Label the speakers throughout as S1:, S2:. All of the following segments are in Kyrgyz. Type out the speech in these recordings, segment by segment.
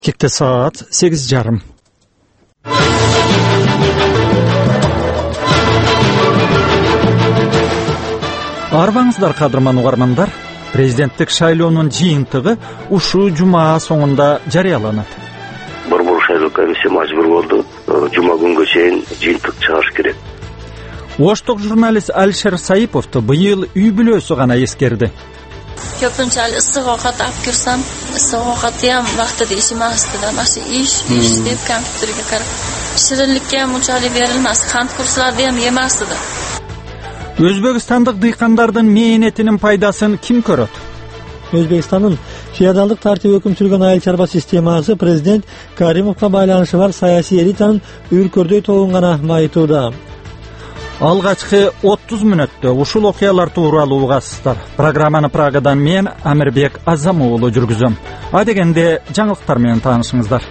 S1: Kekte saat 8:30. Арбаңыздар кадырман угармандар, президенттик шайлоонун жыйынтыгы ушул жума соңунда жарыяланат.
S2: Борбор шайлоо комиссия мажбур болду. Жума күнгө чейин жыйынтык чыгарыш керек.
S1: Оштук журналист Алишер Саиповду быйыл үй бүлөсү гана эскерди.
S3: Ko'pinchalik issiq ovqat olib kirsam, issiq ovqatni ham vaqtida yeyishmasdi. Mana ish deb kompyuterga qarab. Shirinlikka ham unchalik berilmas, qand kurslarni ham yemasdi.
S1: Өзбекстандык дыйкандардын мээнетинин пайдасын ким көрөт?
S4: Өзбекстандын феодалдык тартип өкүм сүргөн айыл чарба системасы президент Каримовго байланышы бар саясий элитанын үркөрдөй тобун гана майытууда.
S1: Алгачкы 30 мүнөттө ушул окуялар тууралуу угасыздар. Программаны Прагадан мен Амирбек Азам уулу жүргүзөм. А дегенде жаңылыктар менен таанышыңыздар.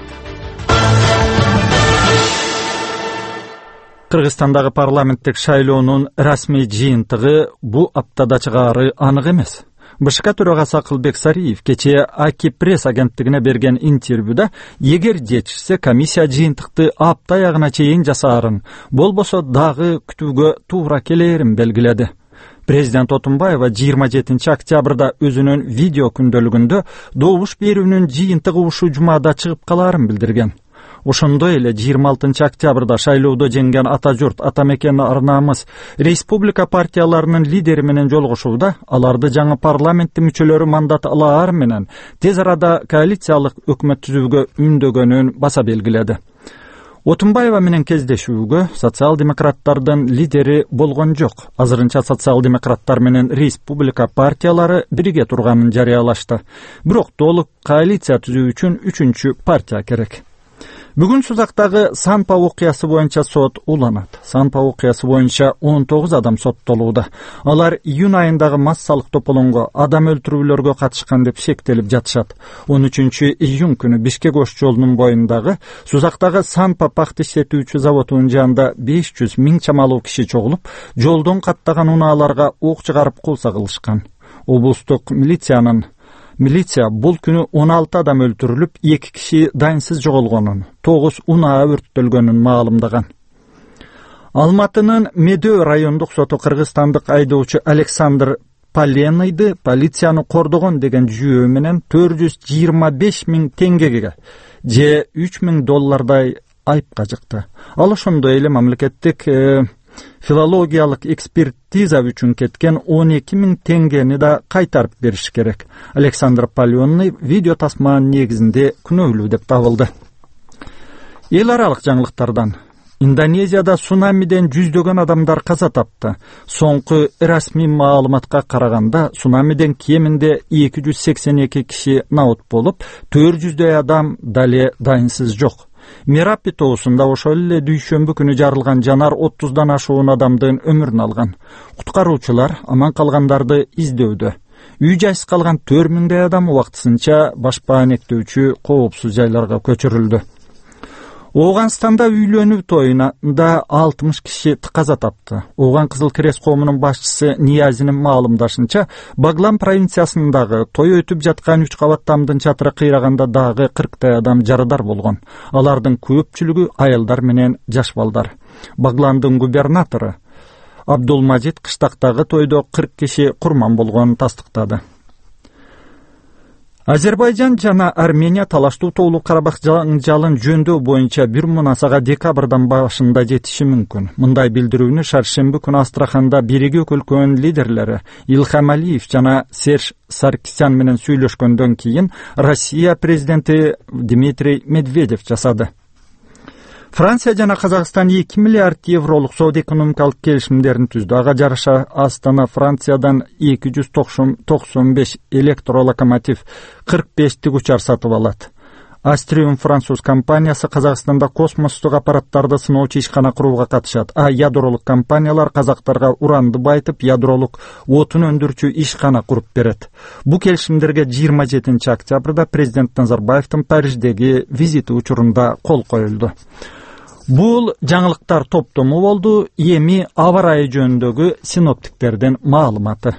S1: Кыргызстандагы парламенттик шайлоонун расмий жыйынтыгы бу аптада чыгаары анык эмес. БШК төрагасы Акылбек Сариев кечээ Аки пресс агенттигине берген интервьюда эгер жетишсе комиссия жыйынтыкты апта аягына чейин жасаарын, болбосо дагы күтүүгө туура келерин белгиледи. Президент Отунбаева 27 октябрда өзүнүн видео күндөлүгүндө добуш берүүнүн жыйынтыгы ушул жумада чыгып калаарын билдирген. Ошондой эле 26 октябрда шайлоодо жеңген ата журт, ата мекен арнамыз республика партияларынын лидери менен жолугушууда аларды жаңы парламенттин мүчөлөрү мандат алаар менен тез арада коалициялык өкмөт түзүүгө үндөгөнүн баса белгиледи. Отунбаева менен кездешүүгө социал-демократтардын лидери болгон жок. Азырынча социал-демократтар менен республика партиялары бирге турганын жарыялашты. Бирок толук коалиция түзүү үчүн 3-чү партия керек. Бүгүн Сузактагы Санпа окуясы боюнча сот уланат. Санпа окуясы боюнча 19 адам соттолууда. Алар июнь айындагы массалык тополоңго, адам өлтүрүүлөргө катышкан деп шектелип жатышат. 13 июнь күнү Бишкек ош жолунун боюндагы Сузактагы Санпа пахта иштетүүчү заводунун жанында 500 миң чамалуу киши чогулуп, жолдон каттаган унааларга ок чыгарып кулса кылышкан. Облустук Милиция бул күнү 16 адам өлтүрүлүп, 2 киши дайынсыз жоголгонун, 9 унаа өрттөлгөнүн маалымдаган. Алматынын Медөө райондук соту кыргызстандык айдоочу Александр Поленыйды полицияны кордогон деген жүйөө менен 425 миң теңгеге же $3.000 айыпка жыкты. Ал ошондой эле мамлекеттик филологиялык экспертиза үчүн кеткен 12 миң теңгени да кайтарып бериш керек. Александр Поленый видео тасманын негизинде күнөөлүү деп табылды. Эл аралык жаңылыктардан Индонезияда цунамиден жүздөгөн адамдар каза тапты. Соңку расмий маалыматка караганда цунамиден кеминде 282 киши наут болуп, 400 адам дале дайынсыз жок. Мерапи тоосунда ошол эле дүйшөмбү күнү жарылган жанар 30дан ашуун адамдын өмүрүн алган. Куткаруучулар аман калгандарды издөүдө. Үй жайсыз калган 4000 адам убактысынча башпаанектөөчү коопсуз жайларга көчүрүлдү. Оганстанда үйлөнүү тоюнда 60 киши каза тапты. Оган Кызыл Крест коомунун башчысы Ниязинин маалымдашынча, Баглан провинциясындагы той өтүп жаткан 3 кабат тамдын чатыры кыйраганда дагы 40 адам жарадар болгон. Алардын көпчүлүгү аялдар менен жаш балдар. Багландын губернатору Абдулмажид кыштактагы тойдо 40 киши курман болгонун тастыктады. Азербайжан жана Армения талаштуу Тоолук Карабах жаңжалын жөндөө боюнча бир мунасага декабрдан башында жетиши мүмкүн. Мындай билдирүүнү шаршемби күнү Астраханда биригип өлкөнүн лидерлери Илхам Алиев жана Серж Саркисян менен сүйлөшкөндөн кийин Россия президенти Дмитрий Медведев жасады. Франция жана Казакстан 2 миллиард евролук соода-экономикалык келишимдерин түздү. Ага жараша Астана Франциядан 295 электролокомотив, 45 тигучар сатып алат. Астриум француз компаниясы Казакстанда космостук аппараттарды сыноочу ишкана курууга катышат. А ядролук компаниялар казактарга уранды байытып, ядролук отун өндүрчү ишкана куруп берет. Бу келишимдерге 27 октябрда президент Назарбаевдин Париждеги визити учурунда кол коюлду. Бул жаңылыктар топтому болду. Эми аба ырайы жөнүндөгү синоптиктердин маалыматы.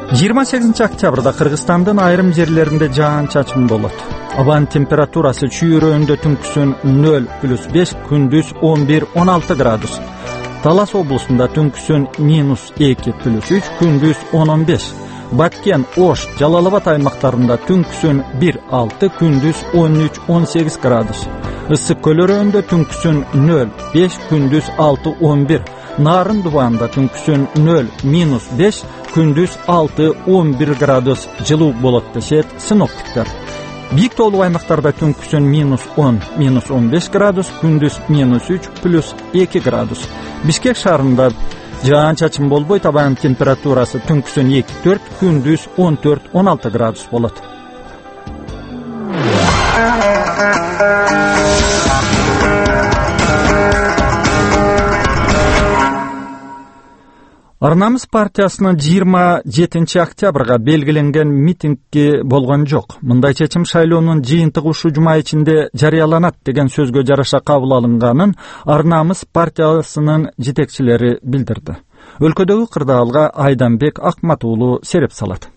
S1: 28 октябрда Кыргызстандын айрым жерлеринде жаан-чачын болот. Абанын температурасы чүйрөндө түнкүсүн 0+5, күндүз 11-16 градус. Талас облусунда түнкүсүн -2+3, күндүз 10-15. Баткен, Ош, Жалал-Абад аймактарында түнкүсүн 1-6, күндүз 13-18 градус. Ысык көлөрөндө түнкүсүн 0-5, күндүз 6-11. Нарын Дубанда түнкүсүн 0-5, күндүз 6-11 градус жылуу болот дешет синоптиктер. Бийик тоолуу аймактарда түнкүсүн -10, -15 градус, күндүз -3+2 градус. Бишкек шаарында жаан-чачын болбойт, абанын температурасы түнкүсүн 2-4, күндүз 14-16 градус болот. Арнамыз партиясынын 27 октябрга белгиленген митингги болгон жок. Мындай чечим шайлоонун жыйынтыгы ушул жума ичинде жарыяланат деген сөзгө жараша кабыл алынганын Арнамыз партиясынын жетекчилери билдирди. Өлкөдөгү кырдаалга Айданбек Акмат уулу сереп салат.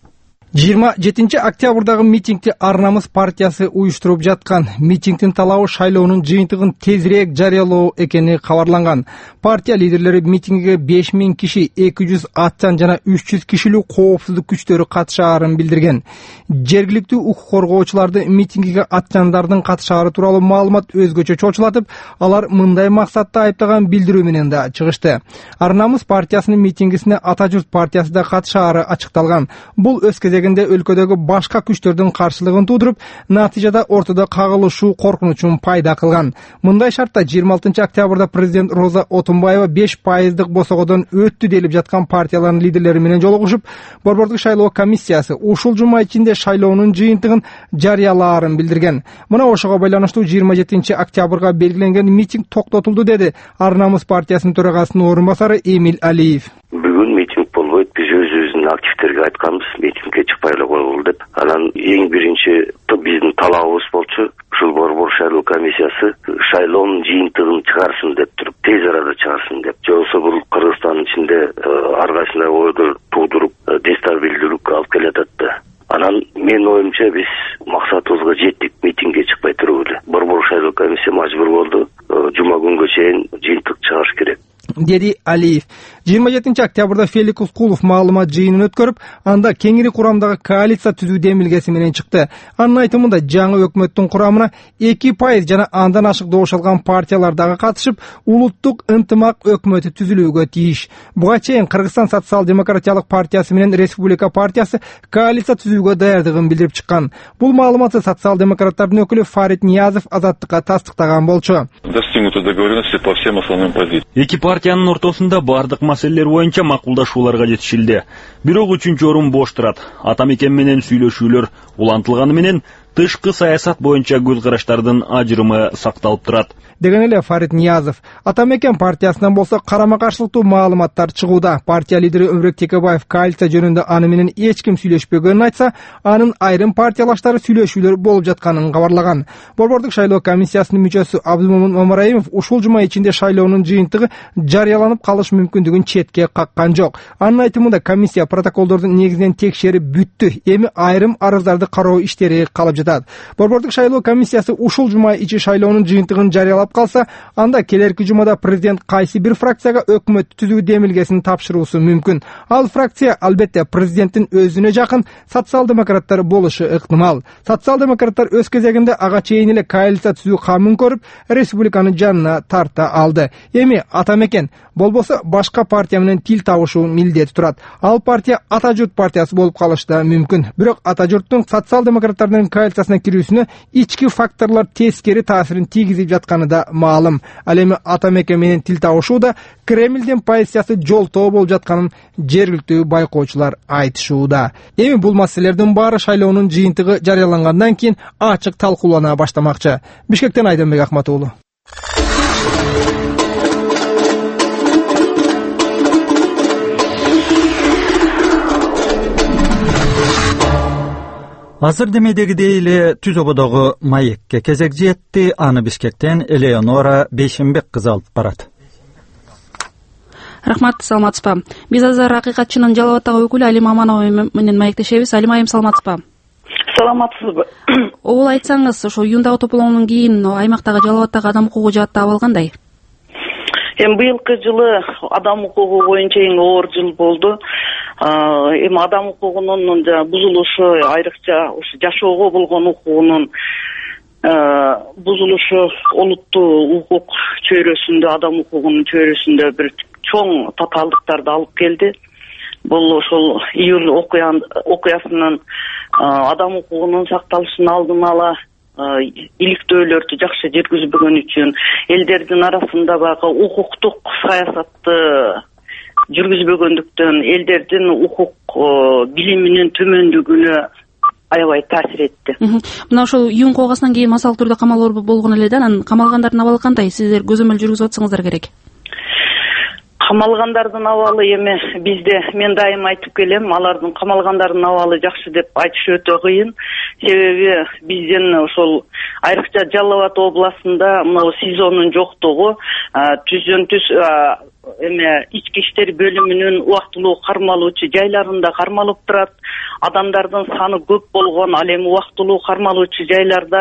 S5: 27 октябрдагы митингти Арнамыз партиясы уюштуруп жаткан. Митингдин талабы шайлоонун жыйынтыгын тезирээк жарыялоо экени кабарланган. Партия лидерлери митингге 5000 киши, 200 атчан жана 300 кишилүү коопсуздук күчтөрү катышаарын билдирген. Жергиликтүү укук коргоочуларды митингге атчандардын катышаары тууралуу маалымат өзгөчө чочулатып, алар мындай максатта айыптаган билдирүү менен да чыгышты. Арнамыз партиясынын митингисине Ата журт партиясы да катышаары ачыкталган. Бул өз өлкөдөгү башка күчтөрдүн каршылыгын туудуруп, натыйжада ортодо кагылышуу коркунучун пайда кылган. Мындай шартта 26 октябрда президент Роза Отунбаева 5% босогодон өттү делип жаткан партиялардын лидерлери менен жолугушуп, Борбордук шайлоо комиссиясы ушул жума ичинде шайлоонун жыйынтыгын жарыялаарын билдирген. Мына ошого байланыштуу 27 октябрга белгиленген митинг токтотулду, деди Арнамыз партиясынын төрагасынын орун басары Эмиль Алиев.
S2: Бүгүн митинг болбойт, биз өзүбүздүн активдерге айтканбыз, митингге чыкпай эле койгула деп. Анан эң биринчи биздин талабыбыз болчу, ушул Борбор шайлоо комиссиясы шайлоонун жыйынтыгын чыгарсын деп туруп, тез арада чыгарсын деп. Жоксо бул Кыргызстандын ичинде ар кайсындай ойдор туудуруп, дестабилдүүлүккө алып келатат да. Анан менин оюмча биз максатыбызга жеттик, митингге чыкпай туруп эле. Борбор шайлоо комиссия мажбур болду, жума күнгө чейин жыйынтык чыгарыш керек,
S5: деди Алиев. 27 октябрда Фелик Ускулов маалымат жыйынын өткөрүп, анда кеңири курамдагы коалиция түзүү демилгеси менен чыкты. Анын айтымында жаңы өкмөттүн курамына 2% жана андан ашык добуш алган партиялар дагы катышып, улуттук ынтымак өкмөтү түзүлүүгө тийиш. Буга чейин Кыргызстан социал-демократиялык партиясы менен Республика партиясы коалиция түзүүгө даярдыгын билдирип чыккан. Бул маалыматты социал-демократтардын өкүлү Фарид Ниязов Азаттыкка тастыктаган болчу.
S6: Достигнута договоренности по всем основным позициям.
S7: Эки партиянын ортосунда бардык маселелер боюнча макулдашууларга жетишилди. Бирок 3-орун бош турат. Атамекен менен сүйлөшүүлөр улантылганы менен тышкы саясат боюнча көз караштардын ажырымы сакталып турат,
S5: деген эле Фарид Ниязов. Атамекен партиясынан болсо карама-каршылыктуу маалыматтар чыгууда. Партия лидери Өмүрөк Текебаев коалиция жөнүндө аны менен эч ким сүйлөшпөгөнүн айтса, анын айрым партиялаштары сүйлөшүүлөр болуп жатканын кабарлаган. Борбордук шайлоо комиссиясынын мүчөсү Абдулмомун Мамараимов ушул жума ичинде шайлоонун жыйынтыгы жарыяланып калыш мүмкүндүгүн четке каккан жок. Анын айтымында комиссия протоколдордун негизинен текшерип бүттү, эми айрым арыздарды кароо иштери калып жатат. Борбордук шайлоо комиссиясы ушул жума ичи шайлоонун жыйынтыгын жарыялап калса, анда келерки жумада президент кайсы бир фракцияга өкмөт түзүү демилгесин тапшыруусу мүмкүн. Ал фракция албетте президенттин өзүнө жакын социал-демократтар болушу ыктымал. Социал-демократтар өз кезегинде ага чейин эле коалиция түзүү камын көрүп, республиканын жанына тарта алды. Эми Атамекен болбосо башка партия менен тил табышуу милдети турат. Ал партия Ата журт партиясы болуп калышы да мүмкүн. Бирок Ата журттун социал-демократтардын коалициясына кирүүсүнө ички факторлор тескери таасирин тийгизип жатканы да маалым. Ал эми Атамекен менен тил табышууда Кремлдин позициясы жолтоо болуп жатканын жергиликтүү байкоочулар айтышууда. Эми бул маселелердин баары шайлоонун жыйынтыгы жарыялангандан кийин ачык талкуулана баштамакчы. Бишкектен Айданбек Акмат уулу.
S1: Азыр демедегидей эле Түз ободогу маекке кезек жетти. Аны Бишкектен Элеонора Бейшенбек кызы алып барат.
S8: Рахмат, саламатсызбы? Биз азыр акыйкатчынын Жалал Абаддагы өкүлү Алим Аманова менен маектешебиз. Алим айым, саламатсызбы?
S9: Саламатсызбы?
S8: Обул айтсаңыз, ошо июндагы тополоонун кийин аймактагы Жалал Абаддагы адам укугу жааты абал кандай?
S9: Быйылкы жылы адам укугу боюнча эң оор жыл болду. Адам укугунун бузулушу, айрыкча ушу жашоого болгон укугунун бузулушу олуттуу укук чөйрөсүндө, адам укугунун чөйрөсүндө бир чоң татаалдыктарды алып келди. Бул ошол июль окуясынын адам укугунун сакталышын алдын ала иликтөөлөрдү жакшы жүргүзбөгөн үчүн, элдердин арасында багы укуктук саясатты жүргүзбөгөндүктөн элдердин укук билиминин төмөндүгүнө аябай таасир этти.
S8: Мына ошол июнь окуясынан кийин массалык түрдө камалуу болгон эле да, анан камалгандардын абалы кандай? Сиздер көзөмөл жүргүзүп атсаңыздар керек.
S9: Камалгандардын абалы бизде мен дайым айтып келем, алардын камалгандардын абалы жакшы деп айтыш өтө кыйын. Себеби биздин ошол айрыкча Жалал Абад областында мына СИЗОнун жоктугу түздөн-түз ички иштер бөлүмүнүн убактылуу кармалуучу жайларында кармалып турат. Адамдардын саны көп болгон, ал эми убактылуу кармалуучу жайларда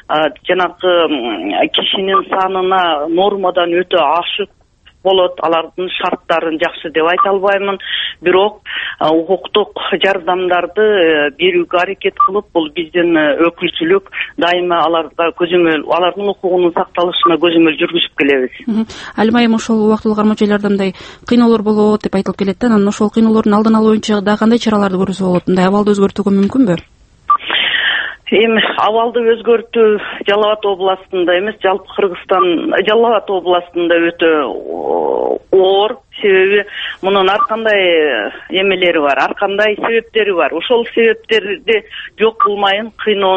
S9: жанагы кишинин санына нормадан өтө ашык болот. Алардын шарттарын жакшы деп айта албаймын, бирок укуктук жардамдарды берүүгө аракет кылып, бул биздин өкүлчүлүк дайыма аларга көзөмөл, алардын укугунун сакталышына көзөмөл жүргүзүп келебиз.
S8: Алим айым, ошол убактылуу кармоочу жайларда мындай кыйноолор болот деп айтылып келет да, анан ошол кыйноолордун алдын алуу боюнча да кандай чараларды көрүүсө болот? Мындай абалды өзгөртүүгө мүмкүнбү?
S9: Эми абалды өзгөртүү Жалал Абад областында эмес, жалпы Кыргызстан, Жалал Абад областында өтө оор. Себеби мунун ар кандай эмелери бар, ар кандай себептери бар. Ошол себептерди жок кылмайын,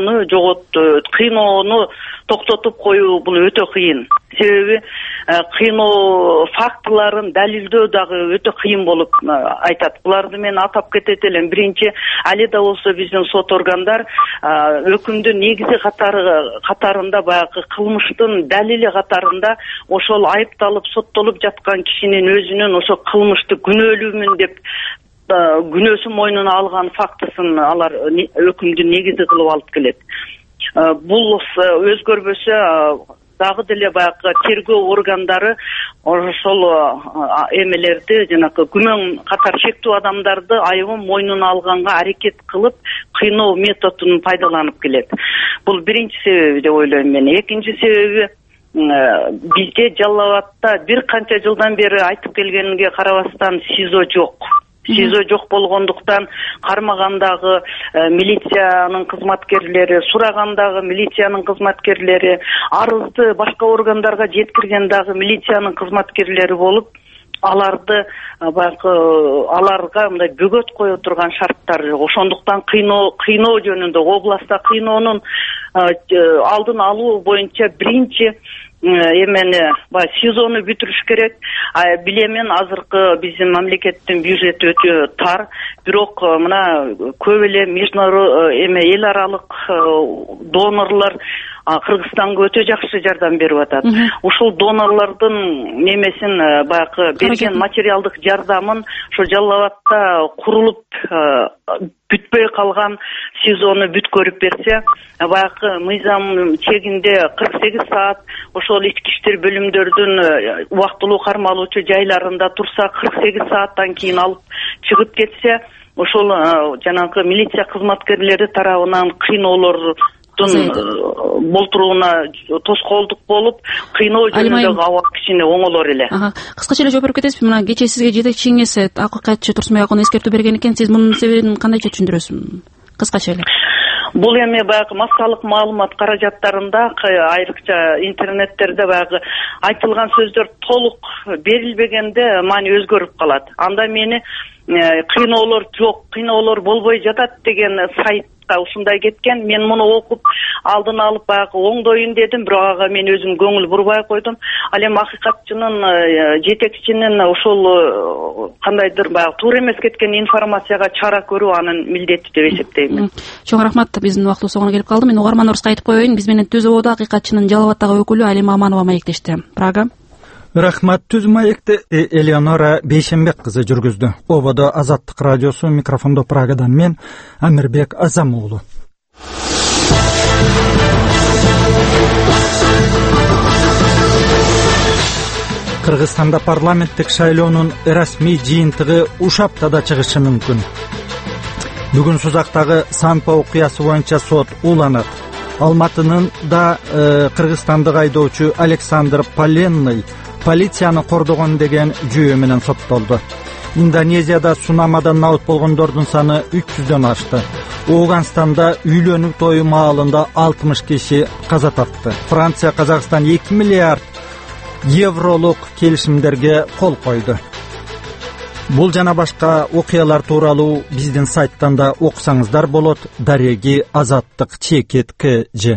S9: кыйноону токтотуп коюу бул өтө кыйын. Себеби кыйноо фактыларын далилдөө дагы өтө кыйын болуп айтат. Буларды мен атап кетет элем. Биринчи, али да болсо биздин сот органдар өкүмдүн негизи катарында баягы кылмыштын далили катарында ошол айыпталып соттолуп жаткан кишинин өзүнүн ошо кылмышты күнөөлүүмүн деп күнөөсүн мойнуна алган фактысын алар өкүмдүн негизи кылып алып келет. Бул өзгөрбөсө дагы деле баягы тергөө органдары ошол эмелерди, жанагы күмөн катар шектүү адамдарды айыбын мойнуна алганга аракет кылып, кыйноо методун пайдаланып келет. Бул биринчи себеби деп ойлойм мен. Экинчи себеби, бизде Жалал Абадта бир канча жылдан бери айтып келгенге карабастан СИЗО жок. СИЗО жок болгондуктан кармагандагы милициянын кызматкерлери, сурагандагы милициянын кызматкерлери, арызды башка органдарга жеткирген дагы милициянын кызматкерлери болуп, аларды аларга мындай бөгөт кое турган шарттар жок. Ошондуктан кыйноо жөнүндө областта кыйноонун алдын алуу боюнча биринчи эмени СИЗОну бүтүрүш керек. Билемен азыркы биздин мамлекеттин бюджети өтө тар, бирок мына көп эле эл аралык донорлор Кыргызстанга өтө жакшы жардам берип атат. Ушул донорлордун немесин баягы берген материалдык жардамын ошо Жалал Абадта курулуп бүтпөй калган СИЗОну бүткөрүп берсе, баягы мыйзам чегинде 48 саат ошол ички иштер бөлүмдөрдүн убактылуу кармалуучу жайларында турса, 48 сааттан кийин алып чыгып кетсе, ошол жанагы милиция кызматкерлери тарабынан кыйноолор болтурууна тоскоолдук болуп, кыйноо жөнүндөгү абал кичине оңолор эле.
S8: Кыскача эле жооп берип кетесизби? Мына кечээ сизге жетекчиңиз акыйкатчы Турсунбай акын эскертүү берген экен, сиз мунун себебин кандайча түшүндүрөсүз? Кыскача эле.
S9: Бул эми баягы массалык маалымат каражаттарында, айрыкча интернеттерде баягы айтылган сөздөр толук берилбегенде маани өзгөрүп калат. Анда мени кыйноолор жок, кыйноолор болбой жатат деген сайт ушундай кеткен. Мен муну окуп алдын алып баягы оңдоюн дедим, бирок ага мен өзүм көңүл бурбай койдум. Ал эми акыйкатчынын, жетекчинин ошол кандайдыр баягы туура эмес кеткен информацияга чара көрүү анын милдети деп эсептейм.
S8: Чоң рахмат. Биздин убактыбыз соңуна келип калды. Мен угарманыбызга айтып коеюн, биз менен Түз Ободо акыйкатчынын Жалал Абаддагы өкүлү Алим Аманова маектешти. Прага.
S1: Рахмат. Түз маекти Элеонора Бейшенбек кызы жүргүздү. Ободо Азаттык радиосу, микрофондо Прагадан мен Амирбек Азам уулу. Кыргызстанда парламенттик шайлоонун расмий жыйынтыгы уш аптада чыгышы мүмкүн. Бүгүн Сузактагы Санпа окуясы боюнча сот уланат. Алматынын да кыргызстандык айдоочу Александр Поленный полицияны кордогон деген жүйө менен соттолду. Индонезияда цунамадан набыт болгондордун саны 300дөн ашты. Ооганстанда үйлөнүү тою маалында 60 киши каза тапты. Франция Казакстан 2 миллиард евролук келишимдерге кол койду. Бул жана башка окуялар тууралуу биздин сайттан да окусаңыздар болот. Дареги Азаттык Чекет КЖ.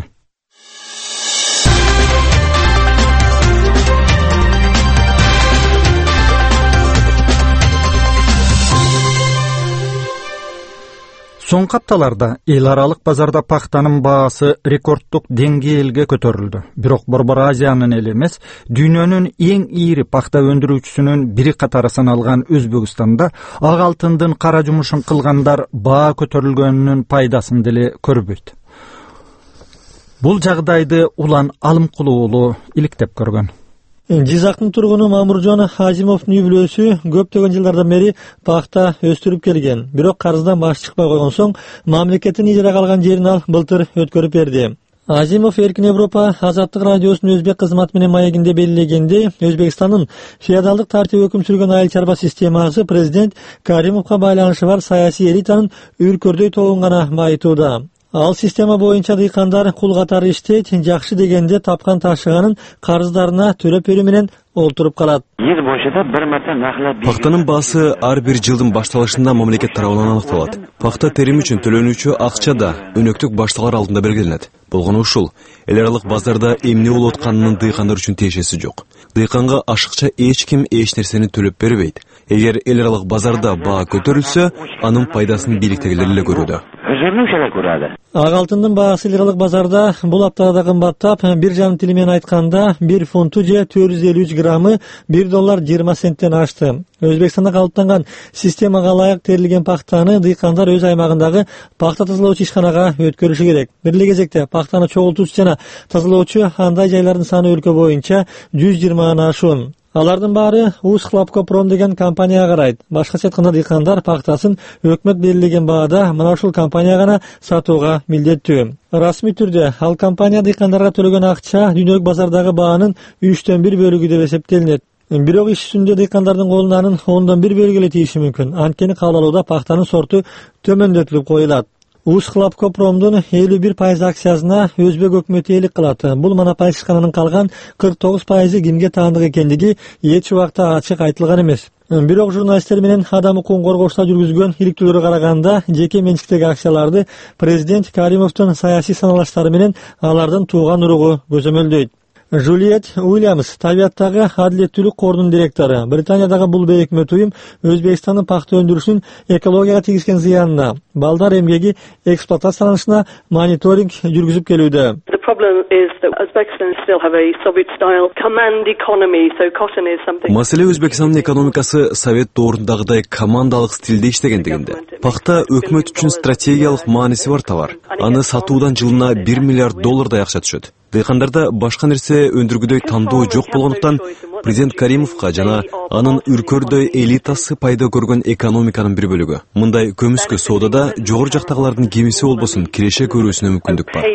S1: Соңку апталарда эл аралык базарда пахтанын баасы рекордтук деңгээлге көтөрүлдү. Бирок Борбор Азиянын эле эмес, дүйнөнүн эң ийри пахта өндүрүүчүсүнүн бири катары саналган Өзбекстанда ак алтындын кара жумушун кылгандар баа көтөрүлгөнүнүн пайдасын деле көрбөйт. Бул жагдайды Улан Алымкулуу уулу иликтеп көргөн.
S4: Жизактын тургуну Мамуржон Хажимовдун үй бүлөсү көптөгөн жылдардан бери пахта өстүрүп келген. Бирок карыздан баш чыкпай койгон соң мамлекеттин ижарага алган жерин ал былтыр өткөрүп берди. Азимов Эркин Европа Азаттык радиосунун өзбек кызматы менен маегинде белгилегендей, Өзбекстандын феодалдык тартип өкүм сүргөн айыл чарба системасы президент Каримовго байланышы бар саясий элитанын үркөрдөй тобун гана майытууда. Ал система боюнча дыйкандар кул катары иштейт, жакшы дегенде тапкан ташыганын карыздарына төлөп берүү менен олтуруп калат.
S10: Пахтанын баасы ар бир жылдын башталышында мамлекет тарабынан аныкталат. Пахта терим үчүн төлөнүүчү акча да өнөктүк башталар алдында белгиленет. Болгону ушул, эл аралык базарда эмне болуп атканынын дыйкандар үчүн тиешеси жок. Дыйканга ашыкча эч ким эч нерсени төлөп бербейт. Эгер эл аралык базарда баа көтөрүлсө, анын пайдасын бийликтегилер эле көрүүдө.
S4: Ак алтындын баасы эл аралык базарда бул аптада да кымбаттап, биржанын тили менен айтканда 1 фунту же 453 граммы $1.20 ашты. Өзбекстанда калыптанган системага ылайык терилген пахтаны дыйкандар өз аймагындагы пахта тазалоочу ишканага өткөрүшү керек. Бир эле кезекте пахтаны чогултуучу жана тазалоочу андай жайлардын саны өлкө боюнча 120 ашуун. Алардын баары Узхлопкопром деген компанияга карайт. Башкача айтканда дыйкандар пахтасын өкмөт белгилеген баада мына ушул компания гана сатууга милдеттүү. Расмий түрдө ал компания дыйкандарга төлөгөн акча дүйнөлүк базардагы баанын 3/1 бөлүгү деп эсептелинет. Бирок иш үстүндө дыйкандардын колуна анын 1/10 бөлүгү эле тийиши мүмкүн. Анткени кабыл алууда пахтанын сорту төмөндөтүлүп коюлат. Узхлопкопромдун 51% акциясына өзбек өкмөтүээлик кылат. Бул монополист ишкананын калган 49% кимге таандык экендиги эч убакта ачык айтылган эмес. Бирок журналисттер менен адам укугун коргоочулар жүргүзгөн иликтөөлөргө караганда, жеке менчиктеги акцияларды президент Каримовдун саясий саналыштары менен алардын тууган уругу көзөмөлдөйт. Жулиет Уильямс, табиаттагы адилеттүүлүк кордун директору. Британиядагы бул бейөкмөт уюм Өзбекстандын пахта өндүрүшүнүн экологияга тийгизген зыянына, балдар эмгеги эксплуатацияланышына мониторинг жүргүзүп келүүдө.
S10: Маселе Өзбекстандын экономикасы совет доорундагыдай командалык стилде иштегендигинде. Пахта өкмөт үчүн стратегиялык мааниси бар товар. Аны сатуудан жылына $1 миллиард акча түшөт. Дыйкандарда башка нерсе өндүргүдөй тандоо жок болгондуктан президент Каримовго жана анын үркөрдөй элитасы пайда көргөн экономиканын бир бөлүгү. Мындай көмүскө соодада жогору жактагылардын кемиси болбосун киреше көрүүсүнө мүмкүндүк бар.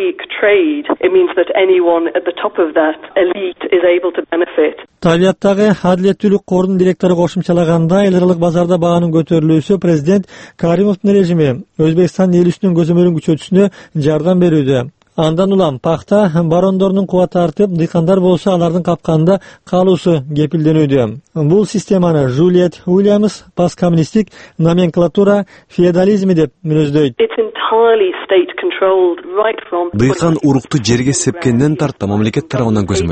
S4: Табиаттагы адилеттүүлүк кордун директору кошумчалаганда, эл аралык базарда баанын көтөрүлүүсү президент Каримовдун режими Өзбекстан эл үстүнүн көзөмөлүн күчөтүүсүнө жардам берүүдө. Андан улам пахта барондорунун кубаты артып, дыйкандар болсо алардын капканында калуусу кепилденүүдө. Бул системаны Жулиет Уильямс посткоммунисттик номенклатура феодализми деп мүнөздөйт.
S10: Дыйкан урукту жерге сепкенден тарта мамлекет тарабынан көзөмөлдөнөт.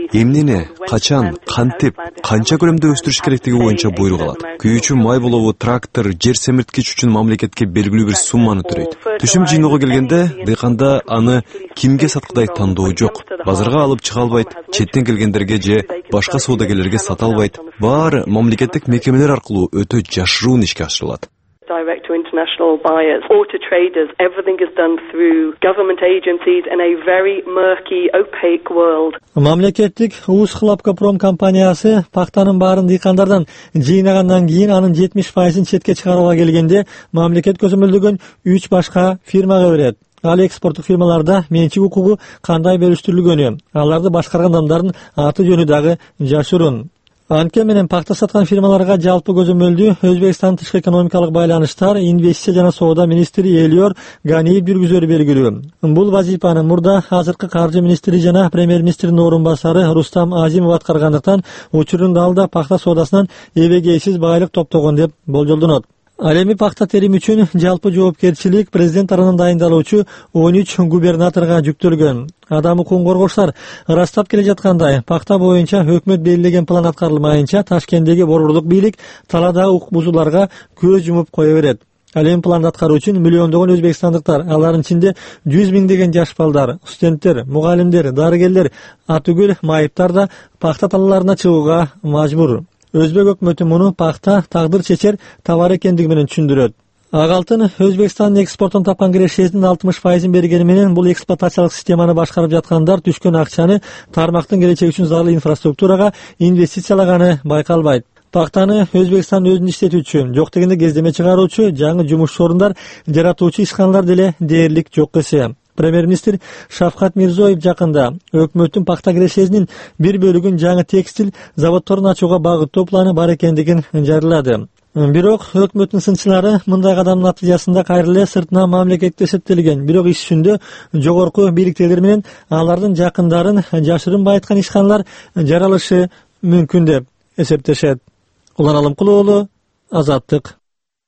S10: эмнени, качан, кантип, канча көлөмдө өстүрүш керектиги боюнча буйрук алат. Күйүүчү май болобу, трактор, жер семирткич үчүн мамлекетке белгилүү бир сумманы төлөйт. Түшүм жыйноого келгенде, дыйканда аны кимге саткыдай тандоо жок. Базарга алып чыга албайт, четтен келгендерге же башка соодагерлерге сата албайт. Баары мамлекеттик мекемелер аркылуу өтө жашыруун ишке ашырылат.
S11: Direct to international buyers or to traders, everything is done through government agencies in a very murky, opaque world.
S4: Мамлекеттик Узхлопкопром компаниясы пактанын баарын дыйкандардан жыйнагандан кийин анын 70%-ын четке чыгарууга келгенде мамлекет көзөмөлдөгөн 3 башка фирмага берет. Ал экспорттук фирмаларда менчик укугу кандай бериштирилгөнү, аларды башкарган адамдардын аты жөнү дагы жашыруун. Анке менен пакта саткан фирмаларга жалпы көзөмөлдү Өзбекстан тышкы экономикалык байланыштар, инвестиция жана соода министри Элиор Ганиев жүргүзөрү белгилүү. Бул вазифаны мурда азыркы каржы министри жана премьер-министрдин орун басары Рустам Азимов аткаргандыктан учурунда ал да пакта соодасынан эбегейсиз байлык топтогон деп болжолдонот. Ал эми пакта терим үчүн жалпы жоопкерчилик президент тарабынан дайындалуучу 13 губернаторго жүктөлгөн. Адам укугун коргоочулар ырастап келе жаткандай, пакта боюнча өкмөт белгилеген план аткарылмайынча Ташкенттеги борборлук бийлик талаадагы укук бузууларга көз жумуп кое берет. Ал эми планды аткаруу үчүн миллиондогон өзбекстандыктар, алардын ичинде 100 миңдеген жаш балдар, студенттер, мугалимдер, дарыгерлер, атүгүл майыптар да пакта талааларына чыгууга мажбур. Өзбек өкмөтү муну пакта тагдыр чечер товар экендиги менен түшүндүрөт. Ак алтын Өзбекстандын экспортун тапкан кирешесинин 60%-ын бергени менен бул эксплуатациялык системаны башкарып жаткандар түшкөн акчаны тармактын келечеги үчүн зарыл инфраструктурага инвестициялаганы байкалбайт. Пактаны Өзбекстан өзүн иштетүүчү, жок дегенде кездеме чыгаруучу, жаңы жумуш орундар жаратуучу ишканалар деле дээрлик жок эсе. Премьер-министр Шавкат Мирзоев жакында өкмөттүн пакта кирешесинин бир бөлүгүн жаңы текстиль заводдорун ачууга багыттоо планы бар экендигин жарыялады. Бирок өкмөттүн сынчылары мындай кадамдын натыйжасында кайра эле сыртынан мамлекетте эсептелген, бирок иш жүзүндө жогорку бийликтегилер менен алардын жакындарын жашырын байыткан ишканалар жаралышы мүмкүн деп эсептешет. Улан Алымкулуу уулу, Азаттык.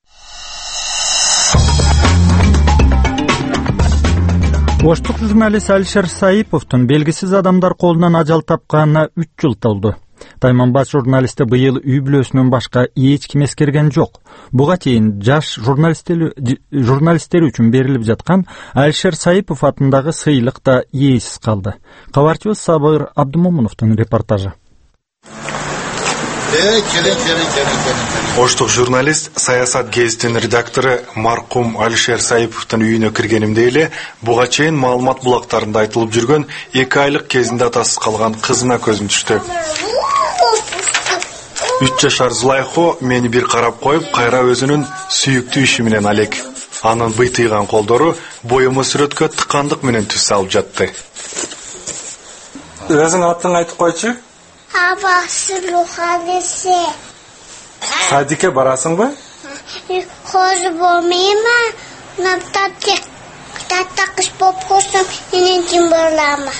S1: Оштук журналист Алишер Саиповдун белгисиз адамдар колунан ажал тапканына 3 жыл толду. Тайманбаш журналисти быйыл үй бүлөсүнөн башка эч ким эскерген жок. Буга чейин жаш журналисттер үчүн берилип жаткан Алишер Саипов атындагы сыйлык да ээсиз калды. Кабарчыбыз Сабыр Абдумомуновдун репортажы.
S12: Оштук журналист, саясат гезитинин редактору маркум Алишер Саиповдун үйүнө киргенимде эле буга чейин маалымат булактарында айтылып жүргөн 2 айлык кезинде атасыз калган кызына көзүм түштү. 3 жашар Зулайхо мени бир карап коюп, кайра өзүнүн сүйүктүү иши менен алек. Анын быйтыйган колдору боюма сүрөткө тыкандык менен түс салып жатты.
S13: Өзүң атын айтып койчу? Садикке барасың ба?
S14: Хожу болмейма, таттакыш боп курсам, енен барама.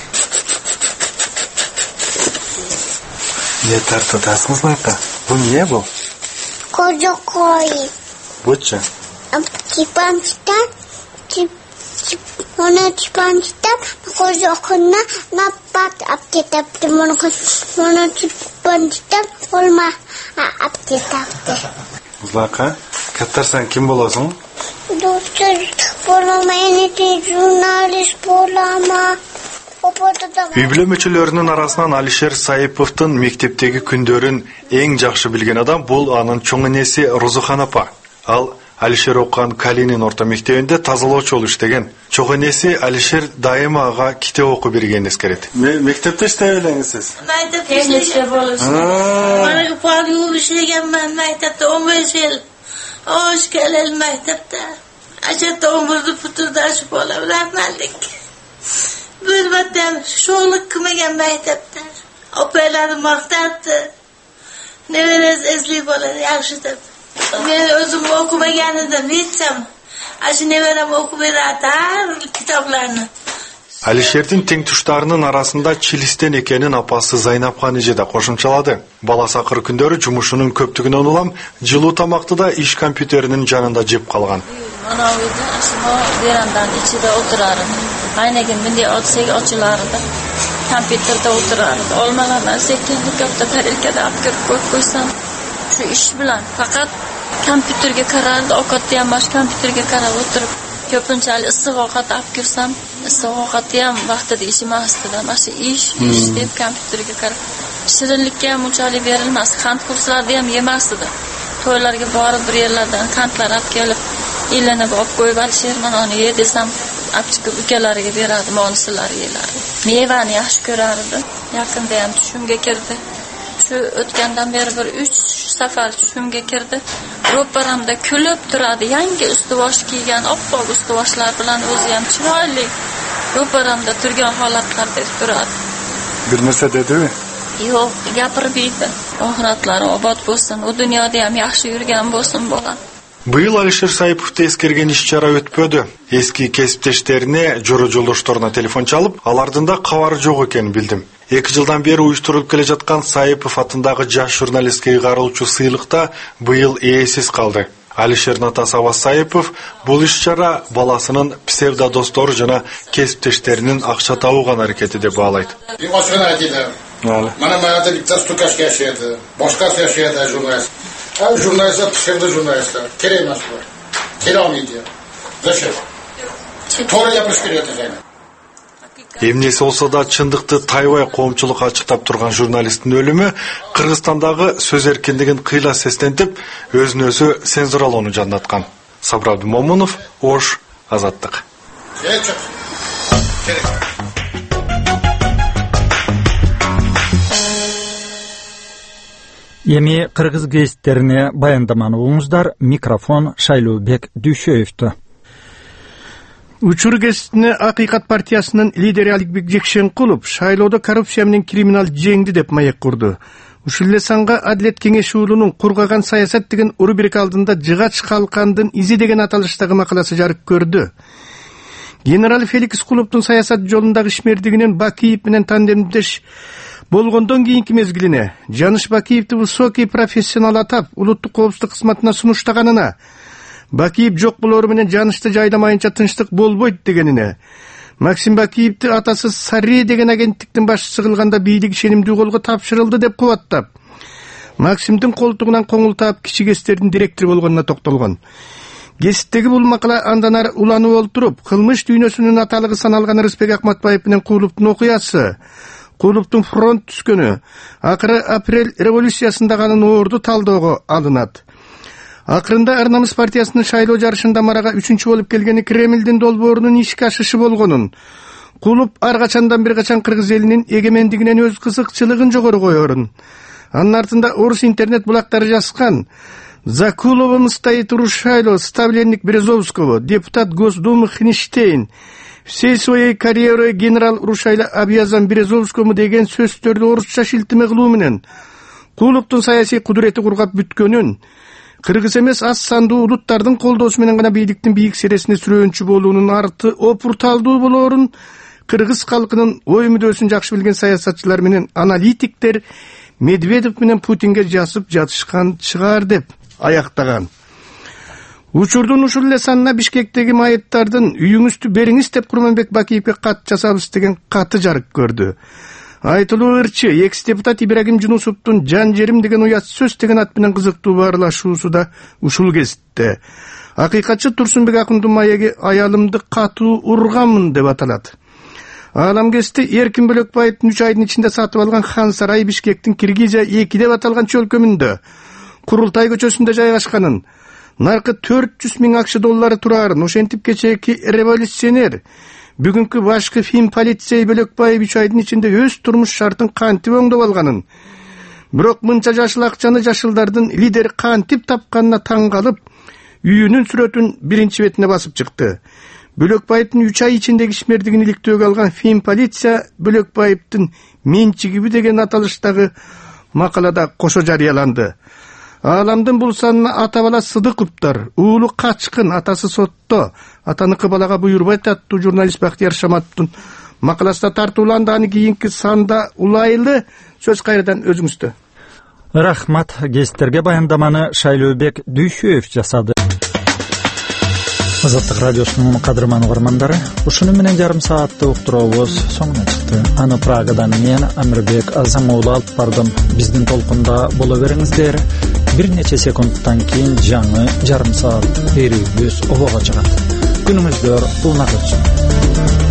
S13: Не тартатасыңыз байка? Бу не бул?
S14: Кожокой.
S13: Буча?
S14: Чипанчтан, Ona çıpançtan koca okuna napat aptetaptı. Ona çıpançtan olma aptetaptı.
S13: Zlaka, kattarsan kim bolasın?
S14: Doktor bolama, enete jurnalist bolama.
S12: Үй бүлө мүчөлөрүнүн арасынан Алишер Саиповдун мектептеги күндөрүн эң жакшы билген адам бул анын чоң энеси Розухан апа. Ал Алишер окуган Калинин орто мектебинде тазалоочу болуп иштеген. Чоң энеси Алишер дайыма ага китеп окуп бергенин эскерет.
S13: Мектепте иштеп элеңизсиз?
S14: Мектепте иштеп болуш. Мана палуу иштегенмен мектепте 15 жыл. Ош келел мектепте. Ажатта өмүрдү путурдаш болуп рахматтык. Bölmeden şoğluk kımegen mehtepten. Operaları maktaptı. Ne verez ezliyip olur, yakşıdır. Ben özüm okumaganı da bilsem. Aşı ne verem okumayı atar kitaplarını.
S12: Алишердин тең туштарынын арасында Чилистен экенин апасы Зайнап Ханижи да кошумчалады. Баласы акыр күндөрү жумушунун көптүгүнөн улам жылуу тамакты да иш компьютеринин жанында жеп калган.
S3: Ana uyda aslında verandanın içinde oturarım. Aynı gün bende otsayı açılardı. kompyuterda o'tirardi. Olmalardan sekinlik katta tarelkada olib kirib qo'ysam, shu ish bilan faqat kompyuterga qarardi, ovqatni ham bosh kompyuterga qarab o'tirib, ko'pinchalik issiq ovqat olib kirsam, issiq ovqatni ham vaqtida yemasdi. Mana shu ish deb kompyuterga qarab. Shirinlikka ham unchalik berilmas, qand kurslarni ham yemasdi. To'ylarga borib bir yerlardan qandlar olib kelib, ilinib olib qo'yib Alisherman onu ye desam, olib chiqib ukalariga beradi, monisilar yelardi. Mevani yaxshi ko'rardi. Yaqinda ham tushimga kirdi. Shu o'tgandan beri bir 3 safar tushimga kirdi. Ro'paramda kulib turadi. Yangi ustivosh kiygan, oppoq ustivoshlar bilan o'zi ham chiroyli ro'paramda turgan holatlarda turadi.
S12: Bir narsa dedimi?
S3: Yo'q, gapirmaydi. Oxiratlari obod bo'lsin, u dunyoda ham yaxshi yurgan bo'lsin bolam.
S12: Быйыл Алишер Саиповду эскерген иш-чара өтпөдү. Эски кесиптештерине, жолдошторуна телефон чалып, алардын да кабары жок экенин билдим. 2 жылдан бери уюштурулуп келе жаткан Саипов атындагы жаш журналистке ыйгарылуучу сыйлыкта быйыл ээсиз калды. Алишердин атасы Аваз Саипов бул иш-чара баласынын псевдодостору жана кесиптештеринин акча табууган аракети деп баалайт.
S15: Mana mayada bittasi Turkashga yashaydi, boshqasi yashaydi jurnalist. Jurnalistlar psevdo-jurnalistlar, kerak emas bular. Kela olmaydi. Zashir. To'g'ri gapirish kerak ekan.
S12: Эмнеси болсо да чындыкты тайбай коомчулукка ачыктап турган журналисттин өлүмү Кыргызстандагы сөз эркиндигин кыйла сестентип, өзүн-өзү цензуралоону жандаткан. Сабыр Абдумомунов, Ош, Азаттык.
S1: Эми кыргыз гезиттерине баяндаманы угуңуздар. Микрофон Шайлообек Дүйшөевдө.
S5: Учур гезитине Акыйкат партиясынын лидери Аликбек Жекшенкулов шайлоодо коррупция менен криминал жеңди деп маек курду. Ушул эле санга Адилет кеңеши уулунун кургаган саясат деген рубрик алдында жыгач калкандын изи деген аталыштагы макаласы жарык көрдү. Генерал Феликс Куловдун саясат жолундагы ишмердигинен Бакиев менен тандемдеш болгондон кийинки мезгилине Жаныш Бакиевди высокий профессионал атап, улуттук коопсуздук кызматына сунуштаганына, Бакиев жок болору менен Жанышты жайдамайынча тынчтык болбойт дегенине, Максим Бакиевди атасы Сарри деген агенттиктин башчысы кылганда бийлик ишенимдүү колго тапшырылды деп кубаттап, Максимдин колтугунан коңул таап кичи гезиттердин директору болгонуна токтолгон. Гезиттеги бул макала андан ары уланып олтуруп, кылмыш дүйнөсүнүн аталыгы саналган Рыспек Акматбаев менен Куловдун окуясы, Куловдун фронт түскөнү, акыры апрель революциясындагы анын оорду талоого алынат. Акырында Ар намыс партиясынын шайлоо жарышында марага 3-чү болуп келгени Кремлдин долбоорунун ишке ашышы болгонун, Кулов ар качандан бир качан кыргыз элинин эгемендигинен өз кызыкчылыгын жогору коерун. Анын артында орус интернет булактары жазган «За Куловым стоит Рушайло, ставленник Березовского, депутат Госдумы Хинштейн. Всей своей карьерой генерал Рушайло обязан Березовскому» деген сөздөрдү орусча шилтеме кылуу менен Куловдун саясий кудурети кургап бүткөнүн, кыргыз эмес аз сандуу улуттардын колдоосу менен гана бийликтин бийик сересине сүрөөнчү болуунун арты опурталдуу болоорун кыргыз калкынын ой мүдөөсүн жакшы билген саясатчылар менен аналитиктер Медведев менен Путинге жазып жатышкан чыгар деп аяктаган. Учурдун ушул эле санына Бишкектеги майыттардын үйүңүздү бериңиз деп Курманбек Бакиевге кат жасабыз деген каты жарык көрдү. Айтылуу ырчы экс-депутат Ибрагим Жунусовдун «Жан жерим» деген уят сөз деген ат менен кызыктуу баарлашуусу да ушул кезитте. Акыйкатчы Турсунбек Акындын маеги «Аялымды катуу урганмын» деп аталат. Аламгесте Эркин Бөлөкбаевдин 3 айдын ичинде сатып алган Хан сарайы Бишкектин Киргизия 2 деп аталган чөлкөмүндө Курултай көчөсүндө жайгашканын, наркы 400 000 акча доллары турарын, ошентип кечээки революционер, бүгүнкү башкы фильм полицей Бөлөкбаев 3 айдын ичинде өз турмуш шартын кантип оңдоп алганын, бирок мынча жашыл акчаны жашылдардын лидери кантип тапканына таң калып, үйүнүн сүрөтүн биринчи бетине басып чыкты. Бөлөкбаевдин 3 ай ичиндеги ишмердигин иликтөөгө алган фильм полиция Бөлөкбаевдин менчигиби деген аталыштагы макалада кошо жарыяланды. Аламдын бул санына ата бала Сыдыковдор, уулу качкын, атасы сотто, атаныкы балага буйрубайт аттуу журналист Бактияр Шаматовдун макаласында тартууланды. Аны кийинки санда улайлы сөз кайрадан өзүңүздө.
S1: Рахмат. Гезиттерге баяндаманы Шайлообек Дүйшөев жасады. Азаттык радиосунун кадырман угармандары, ушуну менен жарым сааттык уктуруубуз соңуна чыкты. Аны Прагадан мен Амирбек Азамоğlu алып бардым. Биздин толкунда боло бериңиздер. Бир нече секундтан кийин жаңы жарым саат берүүбүз обого чыгат. Күнүңүздөр уланат өтсүн.